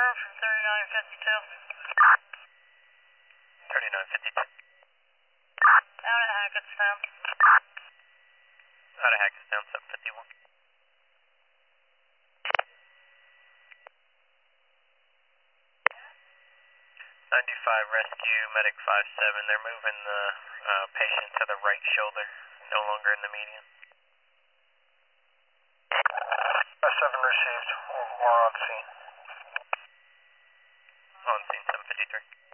from 3952. 3952. Out at Hackettstown. Out of Hackettstown, 751. 95 rescue, medic 57. They're moving the patient to the right shoulder, no longer in the median. 7 received. We're on scene. On scene, 753.